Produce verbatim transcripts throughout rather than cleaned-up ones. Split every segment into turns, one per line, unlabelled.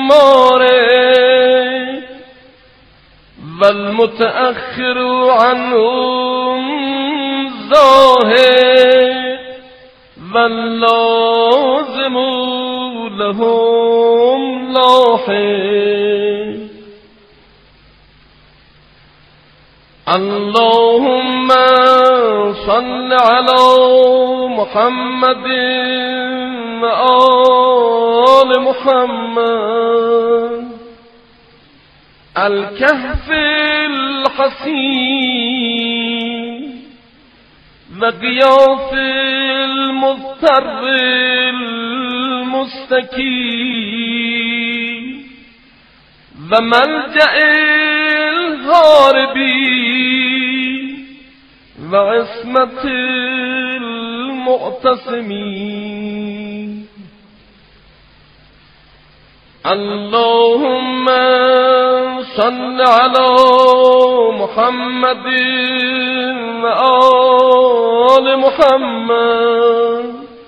ماره والمتأخر عنهم ظاهر واللازم لهم لاحق اللهم صل على محمد وآل محمد الكهف الحصين وغياث المضطر المستكين وملجأ الهاربين وعصمة المعتصمين اللهم صل على محمد وآل محمد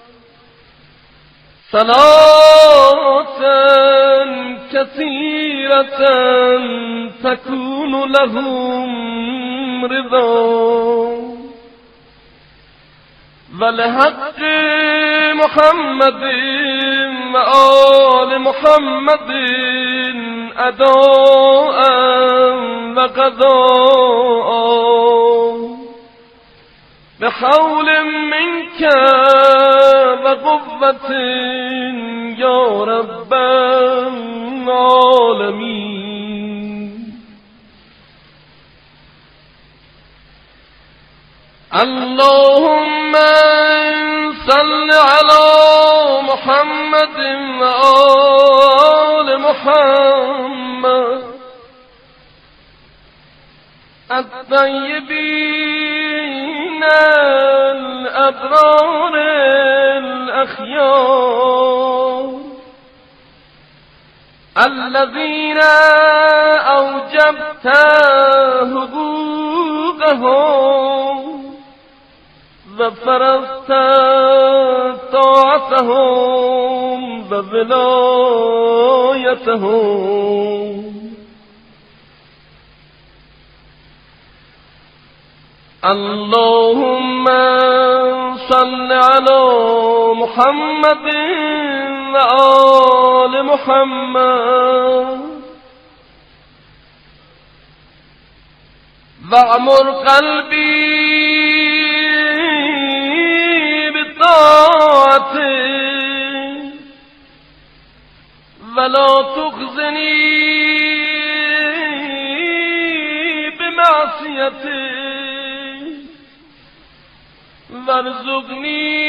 صلاة كثيرة تكون لهم رضا ولحق محمد وآل محمد أداء وقضاء بحول منك وقوة يا رب العالمين اللهم صل على محمد وآل محمد الطيبين الأبرار الأخيار الذين أوجبت حقوقهم وفرضت طاعتهم وولايتهم اللهم صل على محمد وآل محمد واعمر قلبي بالطاعة ولا تخزني بمعصيته وارزقني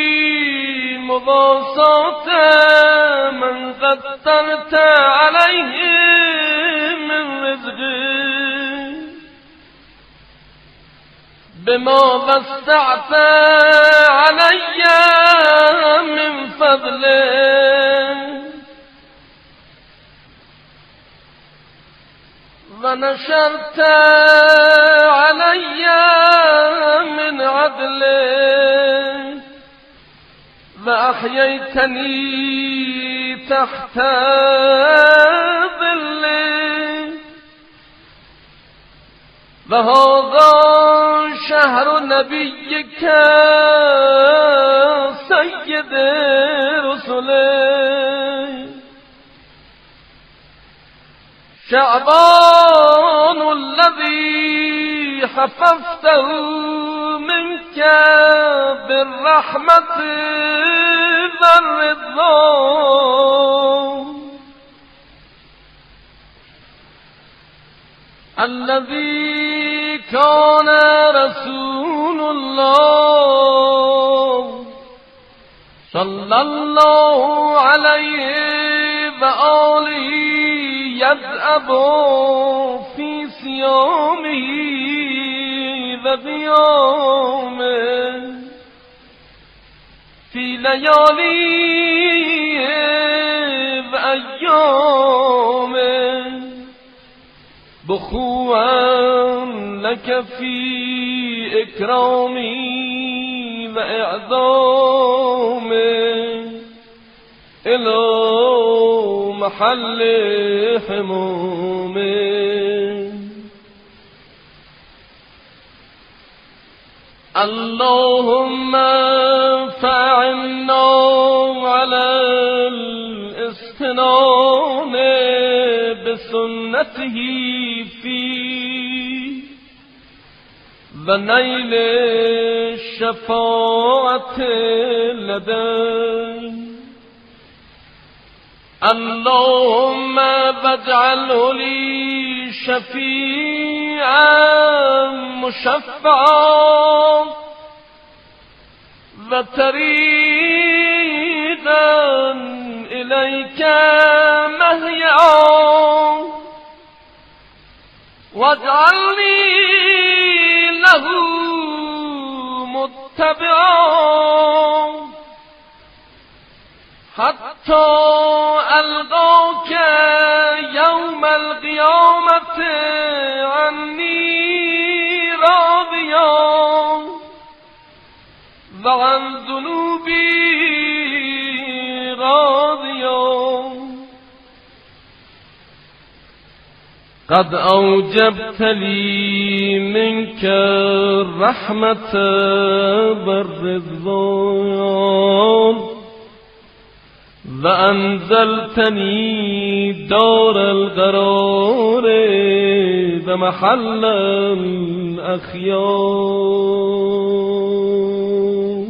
مواساة من قدرت عليه من رزقه بما وسعت علي من فضله ونشرت علي من عدله وأحييتني تحت ظله وهذا شهر نبيك سيد رسله شعبان الذي حفظته منك بالرحمة والرضوان الذي كان رسول الله صلى الله عليه وآله يذهب في صيامه وقيامه في لياليه وأيامه بخوا لك في إكرامي وإعظامي إلى محل حموم اللهم فعنا على الاستنان بسنته فيه ونيل الشفاعة لديه اللهم واجعله لي شفيعا مشفعا وطريقا إليك مهيعا واجعلني له متبعا حتى ألقاك يوم القيامة عني راضيا وعن ذنوبي راضيا قد أوجبت لي منك الرحمة والرضوان وأنزلتني دار القرار ومحل الأخيار.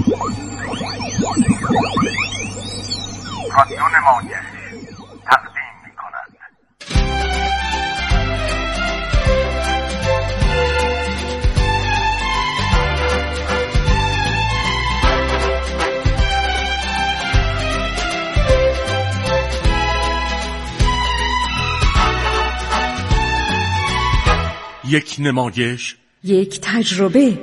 رادیو نمایش تقدیم می‌کند.
یک نمایش،
یک تجربه.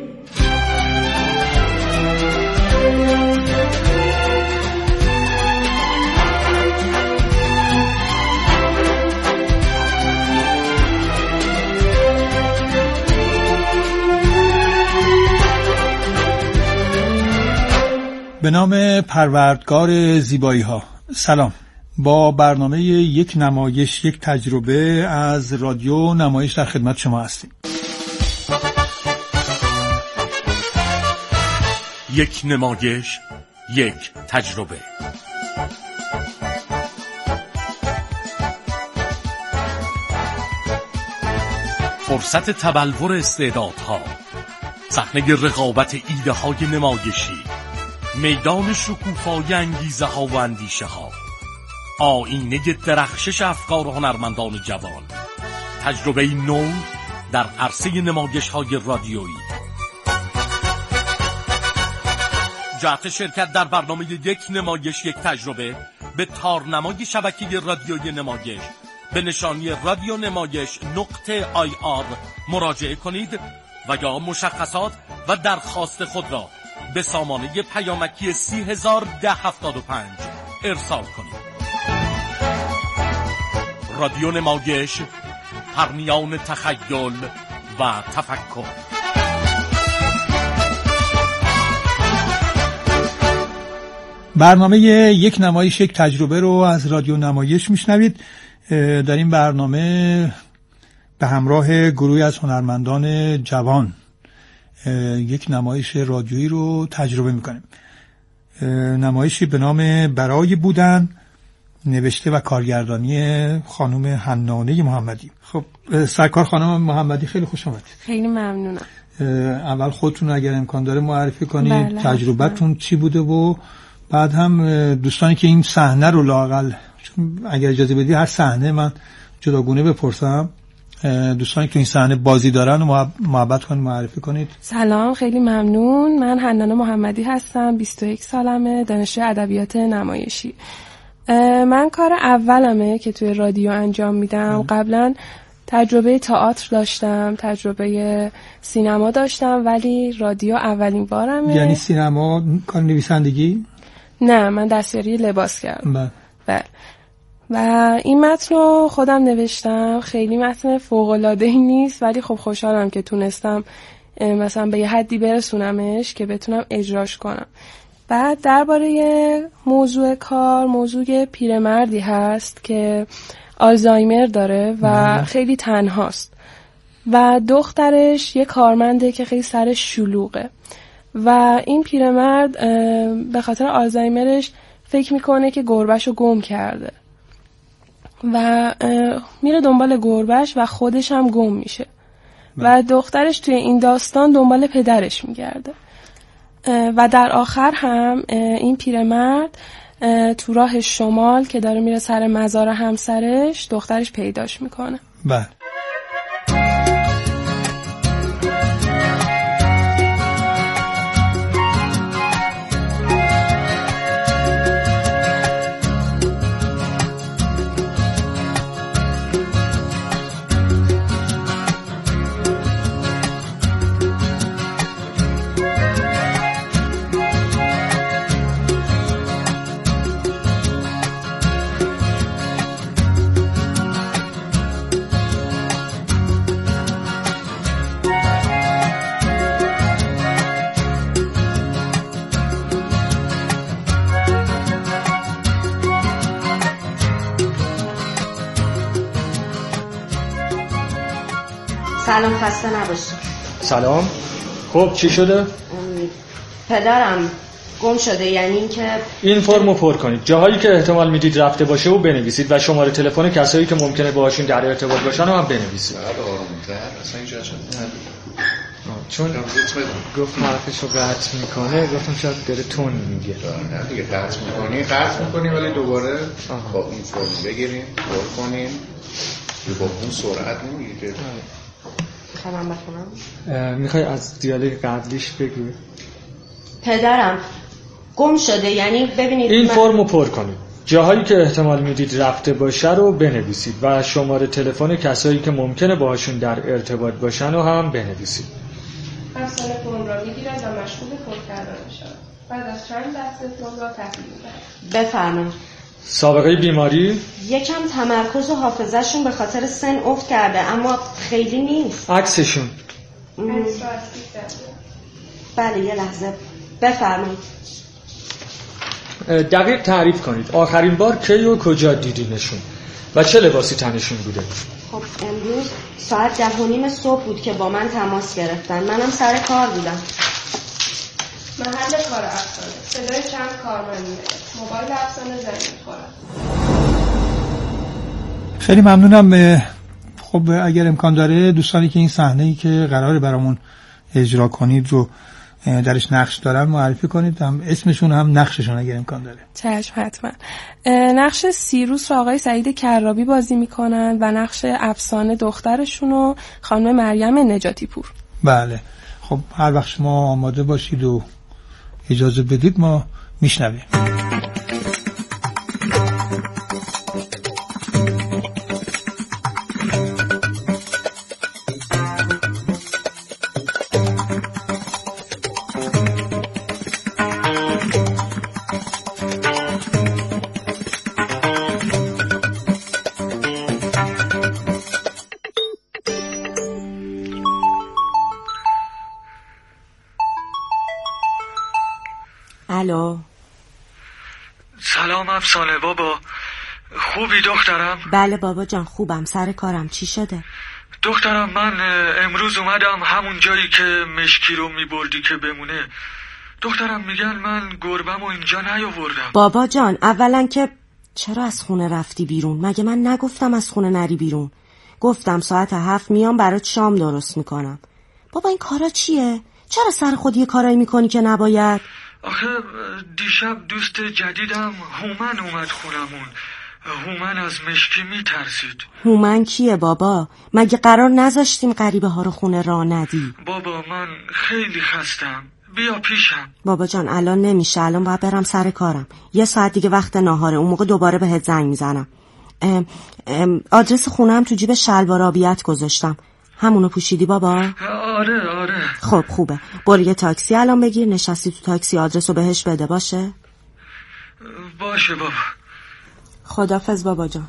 به نام پروردگار زیبایی ها. سلام. با برنامه یک نمایش یک تجربه از رادیو نمایش در خدمت شما هستیم.
یک نمایش یک تجربه. فرصت تبلور استعدادها، صحنه رقابت ایده های نمایشی، میدان شکوفای انگیزه ها و اندیشه ها، آینه درخشش افکار هنرمندان جوان، تجربه نو در عرصه نمایش های رادیویی. جهت شرکت در برنامه یک نمایش یک تجربه به تارنمای شبکه رادیوی نمایش به نشانی رادیو نمایش نقطه آی آر مراجعه کنید و یا مشخصات و درخواست خود را به سامانه پیامکی سی هزار ده هفتاد و پنج ارسال کنید. رادیو نمایش، پرنیان تخیل و تفکر.
برنامه یک نمایش یک تجربه رو از رادیو نمایش میشنوید. در این برنامه به همراه گروهی از هنرمندان جوان یک نمایش رادیویی رو تجربه میکنیم. نمایشی به نام برای بودن، نوشته و کارگردانی خانم حنانه محمدی. خب سرکار خانم محمدی، خیلی خوش آمدید.
خیلی ممنونم.
اول خودتون اگر امکان داره معرفی کنید،
بله،
تجربتون چی بوده و بعد هم دوستانی که این صحنه رو لااقل، اگر اجازه بدی هر صحنه من جداگونه بپرسم، دوستانی که این صحنه بازی دارن و محبت کنید معرفی کنید.
سلام، خیلی ممنون. من حنانه محمدی هستم، بیست و یک سالمه، دانشجوی ادبیات نمایشی. من کار اولمه که توی رادیو انجام میدم. قبلا تجربه تئاتر داشتم، تجربه سینما داشتم، ولی رادیو اولین بارمه.
یعنی سینما کار نویسندگی؟
نه، من دستیاری لباس کردم.
بله.
بله. و این متن رو خودم نوشتم. خیلی متن فوق‌العاده‌ای نیست، ولی خب خوشحالم که تونستم مثلا به یه حدی برسونمش که بتونم اجراش کنم. بعد درباره موضوع کار، موضوع پیرمردی هست که آلزایمر داره و مم. خیلی تنهاست و دخترش یه کارمنده که خیلی سرش شلوغه و این پیرمرد به خاطر آلزایمرش فکر میکنه که گربه‌ش رو گم کرده و میره دنبال گربه‌ش و خودش هم گم میشه و دخترش توی این داستان دنبال پدرش میگرده و در آخر هم این پیرمرد تو راه شمال که داره میره سر مزار همسرش دخترش پیداش میکنه.
بله.
سلام، خسته نباشید.
سلام. خب چی شده؟
پدرم گم شده. یعنی اینکه
این فرمو پر کنید، جاهایی که احتمال میدید رفته باشه و بنویسید و شماره تلفن کسایی که ممکنه باهاشون در ارتباط باشن رو هم بنویسید.
بعد آرومتر اصلا اینجا چه
چون گفت حرفشو قطع میکنه گفتم شاید داره تون میگه.
نه دیگه قطع میکنی قطع میکنی ولی دوباره آها. با این فرم بگیریم پر کنیم با اون سرعت نمیگیره.
خواهم بخونم.
میخوای از دیالوگ قبلیش بگی؟
پدرم گم شده، یعنی ببینید
این
من...
فرمو پر کنید، جاهایی که احتمال میدید رفته باشه رو بنویسید و شماره تلفن کسایی که ممکنه باهاشون در ارتباط باشن رو هم بنویسید.
افسانه فرم را میگیرد و مشغول پر کردن میشود. بعد از چند دسته فرم را تحویل میدهد.
بفرمایید.
سابقه بیماری؟
یکم تمرکز و حافظه‌شون به خاطر سن افت کرده اما خیلی نیست.
عکسشون؟
عکس را از
بله یه لحظه بفرمایید.
دقیق تعریف کنید آخرین بار کی و کجا دیدینشون و چه لباسی تنشون بوده؟
خب امروز ساعت ده و نیم صبح بود که با من تماس گرفتن. منم سر کار بودم.
محل کار افسانه، صدای چند کارمند میاد. موبایل افسانه زنگ میخورد.
خیلی ممنونم. خب اگر امکان داره دوستانی که این صحنه‌ای که قراره برامون اجرا کنید رو درش نقش دارن معرفی کنید، هم اسمشون هم نقششون اگر امکان داره.
چشم حتما. نقش سیروس رو آقای سعید کرابی بازی میکنن و نقش افسانه دخترشون رو خانم مریم نجاتی پور.
بله خب هر وقت شما آماده باشید و اجازه بدید ما میشنویم.
الو.
سلام افسانه بابا، خوبی دخترم؟
بله بابا جان خوبم، سر کارم. چی شده؟
دخترم من امروز اومدم همون جایی که مشکی رو میبردی که بمونه. دخترم میگن من گربم و اینجا نیاوردم.
بابا جان اولا که چرا از خونه رفتی بیرون؟ مگه من نگفتم از خونه نری بیرون؟ گفتم ساعت هفت میام برات شام درست میکنم. بابا این کارا چیه؟ چرا سر خود یه کارایی میکنی که نباید؟
آخه دیشب دوست جدیدم هومن اومد خونمون. هومن از مشکی میترسید.
هومن کیه بابا؟ مگه قرار نذاشتیم غریبه ها رو خونه راه ندی؟
بابا من خیلی خستم، بیا پیشم.
بابا جان الان نمیشه، الان باید برم سر کارم. یه ساعت دیگه وقت ناهاره، اون موقع دوباره بهت زنگ میزنم. ام ام آدرس خونم تو جیب شلوار آبیت گذاشتم. همونو پوشیدی بابا؟
آره آره.
خب خوبه، برو یه تاکسی الان بگیر، نشستی تو تاکسی آدرسو بهش بده. باشه؟
باشه بابا.
خدافظ بابا جان.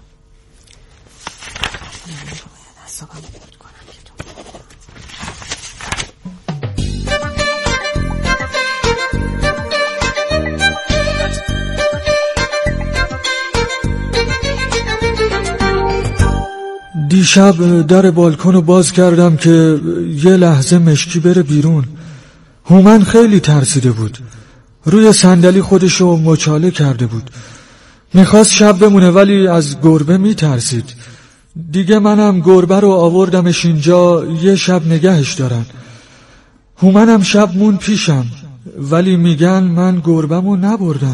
دیشب در بالکن رو باز کردم که یه لحظه مشکی بره بیرون. هومن خیلی ترسیده بود، روی صندلی خودشو مچاله کرده بود، میخواست شب بمونه ولی از گربه میترسید. دیگه منم گربه رو آوردمش اینجا یه شب نگهش دارن. هومنم شب مون پیشم ولی میگن من گربه‌مو نبردم.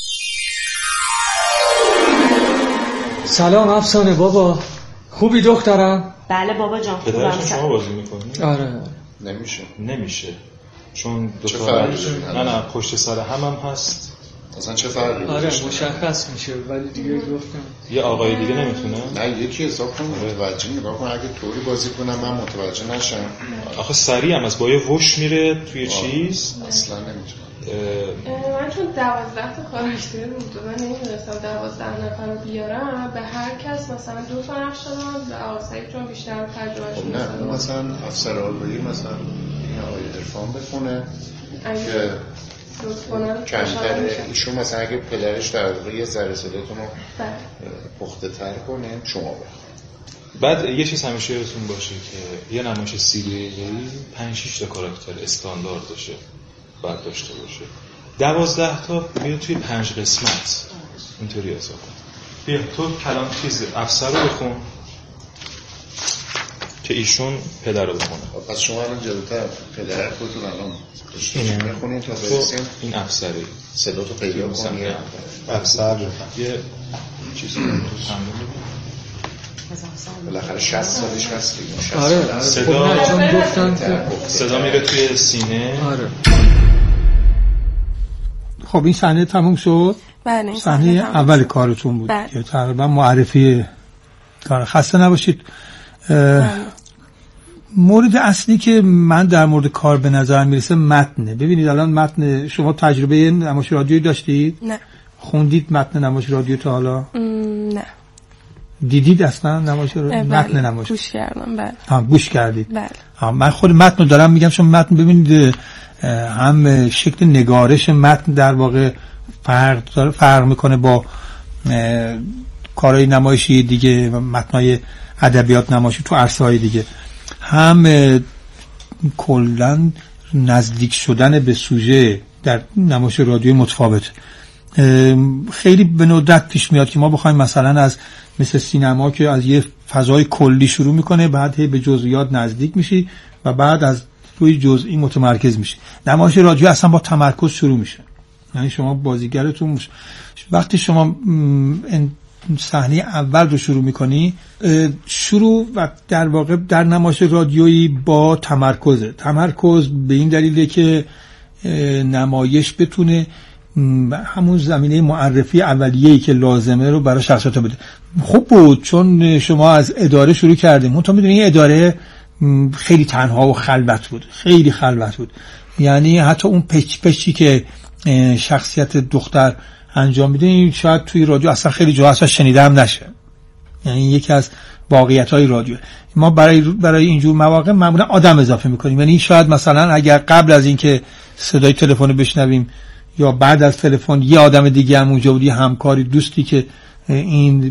سلام افسانه بابا، خوبی دخترم؟
بله بابا جان خوبم.
پدرش شما بازی میکنی؟
آره.
نمیشه
نمیشه چون دو
چه
تا
فرقی
نه نه پشت سر هم هم هست.
اصلا چه فرقی؟
آره مشخص میشه ولی دیگه گفتم
یه آقای دیگه نمیتونه؟
نه یکی حساب کن متوجه نگاه کن، اگه طوری بازی کنم من متوجه نشم.
آخه سریع هم از با یه وش میره توی چیز
اصلا نمیتونم.
من چون دوازده تا کاراکتر بود و من نمیدونستم دوازده نفر رو بیارم، به هر کس مثلا دو تا نقش دادم و آقای چون بیشتر تجربهش
خب نه اون مثلا افسر آلبایی مثلا این آقای عرفان بخونه که کمتره ایشون مثلا اگه پدرش در واقع یه ذره صداتون رو پخته تر کنه شما بخون.
بعد یه چیز همیشه یادتون باشه که یه نمایش سی دقیقه‌ای پنج شش تا کاراکتر استاندارد باشه باید داشته باشه. دوازده تا بیا توی پنج قسمت اینطوری حساب کن. بیا تو کلام چیز افسر رو بخون. که ایشون پدر رو بخونه.
پس شما الان جلوتر پدر خودتون الان داشتین بخونین تا برسیم
این افسری
صدا تو پیدا کنیم.
افسر یه چیزی رو
بالاخره شصت سالش هست دیگه.
آره
صدا
چون گفتن که
صدا میره توی سینه.
آره.
خب این صحنه تموم شد.
بله
صحنه اول کارتون بود
بله.
که تقریبا معرفی کار. خسته نباشید. مورد اصلی که من در مورد کار به نظر میرسه متنه. ببینید الان متن، شما تجربه نمایش رادیویی داشتید؟ نه. خوندید متن نمایش رادیو تا حالا؟ نه. دیدید اصلا نمایش رادیو؟ متن نمایش
گوش کردم. بله.
ها گوش کردید.
بله.
من خود متن رو دارم میگم، چون متن ببینید هم شکل نگارش متن در واقع فرق داره، فرق میکنه با کارهای نمایشی دیگه و متنای ادبیات نمایشی تو عرصه‌های دیگه. هم کلاً نزدیک شدن به سوژه در نمایش رادیویی متفاوته. خیلی به ندرت پیش میاد که ما بخوایم مثلا از مثل سینما که از یه فضای کلی شروع میکنه، بعد به جزئیات نزدیک میشی و بعد از روی جزئی متمرکز میشی. نمایش رادیو اصلا با تمرکز شروع میشه. یعنی شما بازیگرتون وقتی شما صحنه اول رو شروع میکنی، شروع و در واقع در نمایش رادیویی با تمرکزه. تمرکز به این دلیله که نمایش بتونه همون زمینه معرفی اولیه‌ای که لازمه رو برای شخصیت بده. خوب بود چون شما از اداره شروع کردیم. اون تو میدونی این اداره خیلی تنها و خلوت بود، خیلی خلوت بود. یعنی حتی اون پچ پچی که شخصیت دختر انجام میده این شاید توی رادیو اصلا خیلی جا اصلا شنیده هم نشه. یعنی یکی از واقعیت‌های رادیو. ما برای برای اینجور مواقع معمولا آدم اضافه می‌کنیم. یعنی شاید مثلا اگر قبل از اینکه صدای تلفن رو بشنویم یا بعد از تلفن یه آدم دیگه هم اونجا بود، یه همکاری، دوستی که این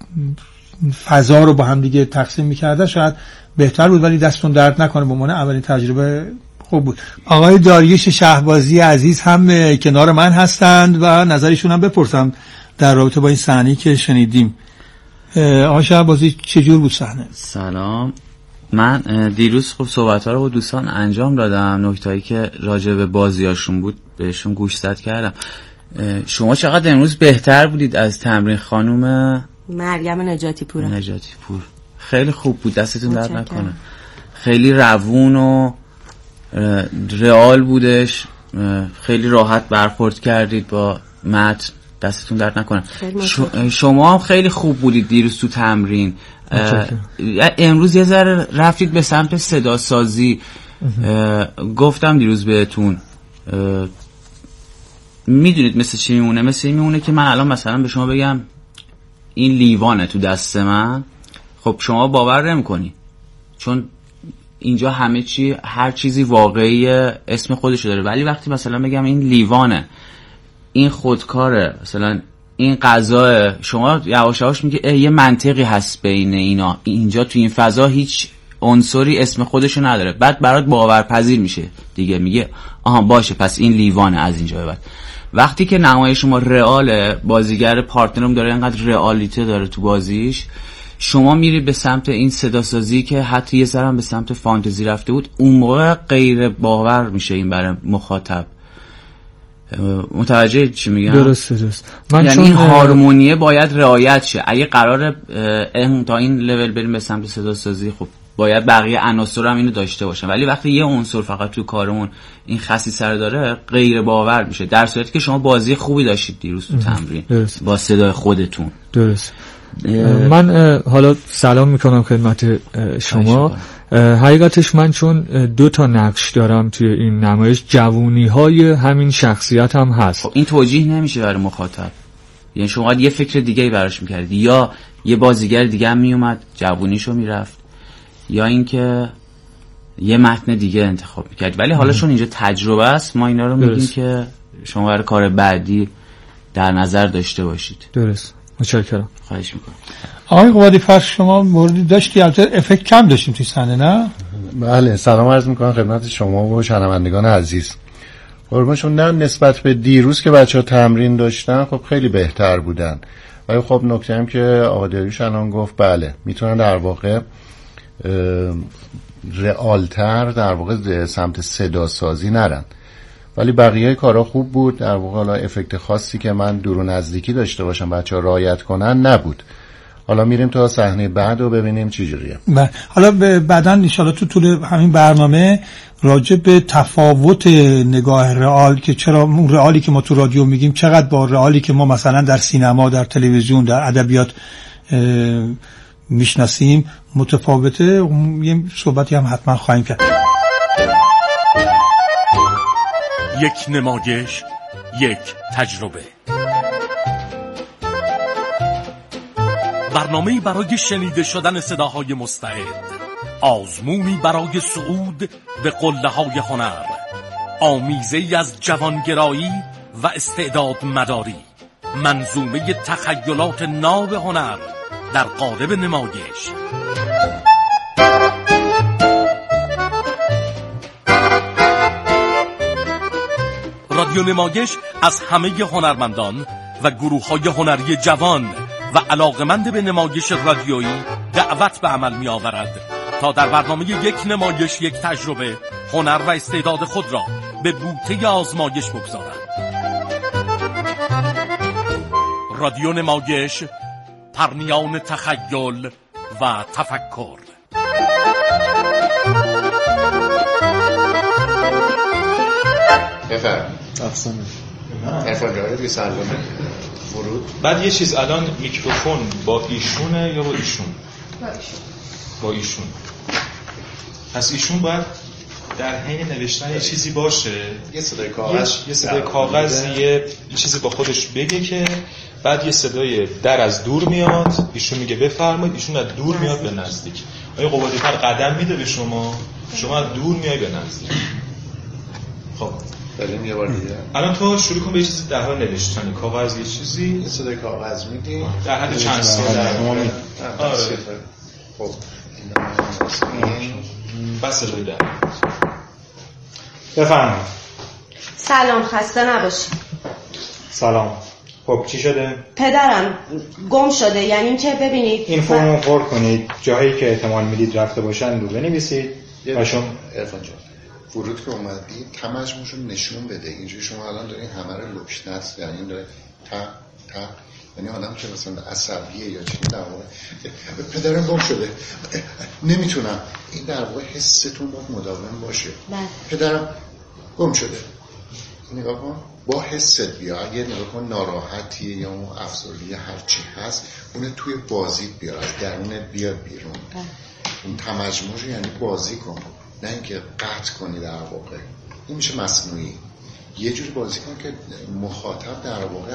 فضا رو با هم دیگه تقسیم می‌کرده شاید بهتر بود، ولی دستون درد نکنه، به عنوان اولین تجربه خوب بود. آقای داریوش شهبازی عزیز هم کنار من هستند و نظرشون هم بپرسم در رابطه با این صحنه‌ای که شنیدیم. آقای شهبازی چجور بود صحنه؟
سلام. من دیروز خب صحبت‌ها رو با دوستان انجام دادم، نکته‌ای که راجع به بازیاشون بود بهشون گوشزد کردم. شما چقدر امروز بهتر بودید از تمرین خانم
مریم نجاتی پور.
نجاتی پور خیلی خوب بود، دستتون درد نکنه. خیلی روون و رئال بودش، خیلی راحت برخورد کردید با متن، دستتون درد نکنه. شما هم خیلی خوب بودید دیروز تو تمرین. امروز یه ذره رفتید به سمت صدا سازی. گفتم دیروز بهتون میدونید مثل چی میمونه؟ مثل این میمونه که من الان مثلا به شما بگم این لیوانه تو دست من، خب شما باور نمی‌کنی چون اینجا همه چی، هر چیزی واقعی اسم خودشو داره. ولی وقتی مثلا بگم این لیوانه، این خودکاره، مثلا این غذا، شما یواش یواش میگه یه منطقی هست بین اینا، اینجا تو این فضا هیچ عنصری اسم خودشو نداره. بعد برات باورپذیر میشه دیگه، میگه آها باشه پس این لیوانه از اینجا به بعد. وقتی که نمایش شما رئاله، بازیگر پارتنرم داره اینقدر رئالیته داره تو بازیش، شما میری به سمت این صدا سازی که حتی یه ذره به سمت فانتزی رفته بود، اون موقع غیر باور میشه این برای مخاطب. متوجه چی میگم؟
درست درست. من
یعنی این هارمونیه باید رعایت شه. اگه قراره تا این لول بریم به سمت صدا سازی، خب باید بقیه عناصر هم اینو داشته باشن. ولی وقتی یه عنصر فقط تو کارمون این خصیصه رو داره، غیر باور میشه. در صورتی که شما بازی خوبی داشتید دیروز تو تمرین درست. با صدای خودتون.
درست. من حالا سلام میکنم خدمت شما. حقیقتش من چون دو تا نقش دارم توی این نمایش، جوونی های همین شخصیت هم هست.
خب این توجیه نمیشه برای مخاطب. یعنی شما یه فکر دیگه براش میکردی، یا یه بازیگر دیگه هم میومد جوونیشو میرفت، یا اینکه یه متن دیگه انتخاب میکرد. ولی حالا چون اینجا تجربه است، ما اینا رو میگیم که شما برای کار بعدی در نظر داشته باشید.
درست. متشکرم.
خواهش میکنم.
آقای قوادی فرش شما موردی داشتی، البته افکت کم داشتیم توی صحنه نه؟
بله، سلام عرض میکنم خدمت شما و شنوندگان عزیز. قربانشون. نه نسبت به دیروز که بچه‌ها تمرین داشتن خب خیلی بهتر بودن. ولی خب نکته هم که آقای داریوش الان گفت، بله میتونن در واقع رئالتر در واقع سمت صدا سازی نرن. ولی بقیه کارا خوب بود. در واقع حالا افکت خاصی که من دور و نزدیکی داشته باشم بچه‌ها رعایت کنن نبود. حالا میریم تا صحنه بعد و ببینیم چی جوریه.
حالا بعداً ان شاءالله تو طول همین برنامه راجع به تفاوت نگاه رئال که چرا اون رئالی که ما تو رادیو میگیم چقدر با رئالی که ما مثلا در سینما، در تلویزیون، در ادبیات میشناسیم متفاوته، یه صحبتی هم حتما خواهیم کرد.
یک نمایش، یک تجربه. برنامه‌ای برای شنیده شدن صداهای مستعد، آزمونی برای صعود به قله‌های هنر، آمیزه‌ای از جوانگرایی و استعداد مداری، منظومه تخیلات ناب هنر در قالب نمایش. رادیو نمایش از همه هنرمندان و گروه‌های هنری جوان و علاقمند به نمایش رادیویی دعوت به عمل می آورد تا در برنامه یک نمایش یک تجربه هنر و استعداد خود را به بوته آزمایش بگذارند. رادیو نمایش، پرنیان تخیل و تفکر.
بفرم افسانه افسانه جایی دیگه سلامه فرود.
بعد یه چیز، الان میکروفون با ایشونه یا با ایشون؟ با ایشون. با ایشون. پس ایشون باید در حین نوشتن یه چیزی باشه،
یه صدای کاغذ،
یه صدای کاغذ، یه چیزی با خودش بگه که بعد یه صدای در از دور میاد، ایشون میگه بفرمایید، ایشون از دور میاد به نزدیک. آیا قبادی‌فر قدم میده به شما، شما از دور میای به نزدیک. خب
بریم یه بار دیگه.
الان تو شروع کن به یه چیزی در حال نوشتن، کاغذ یه چیزی،
یه صدای کاغذ میدی
در حد چند سال در
آره.
خب بس صدای در
بفرمایید.
سلام، خسته نباشی.
سلام. خب چی شده؟
پدرم گم شده، یعنی این که ببینید
این فرمو پر کنید، جاهایی که احتمال میدید رفته باشن رو بنویسید.
باشون عرفان جان فرود که اومدی تمجموشو نشون بده. اینجوری شما الان دارین همه رو لکنت، یعنی داره تا تا یعنی آدم که مثلا عصبیه یا چیزی در واقع پدرم گم شده نمیتونم، این در واقع حستون باید مداوم باشه.
بله.
پدرم گم شده، نگاه کن با حست بیا. اگه نگاه کن ناراحتیه یا اون افسردگی هر چی هست اون توی بازیت بیار، از درونت بیاد بیرون. بله. اون تمجموش یعنی بازی کن، نه اینکه قطع کنی در واقع. این میشه مصنوعی. یه جوری بازی کن که مخاطب در واقع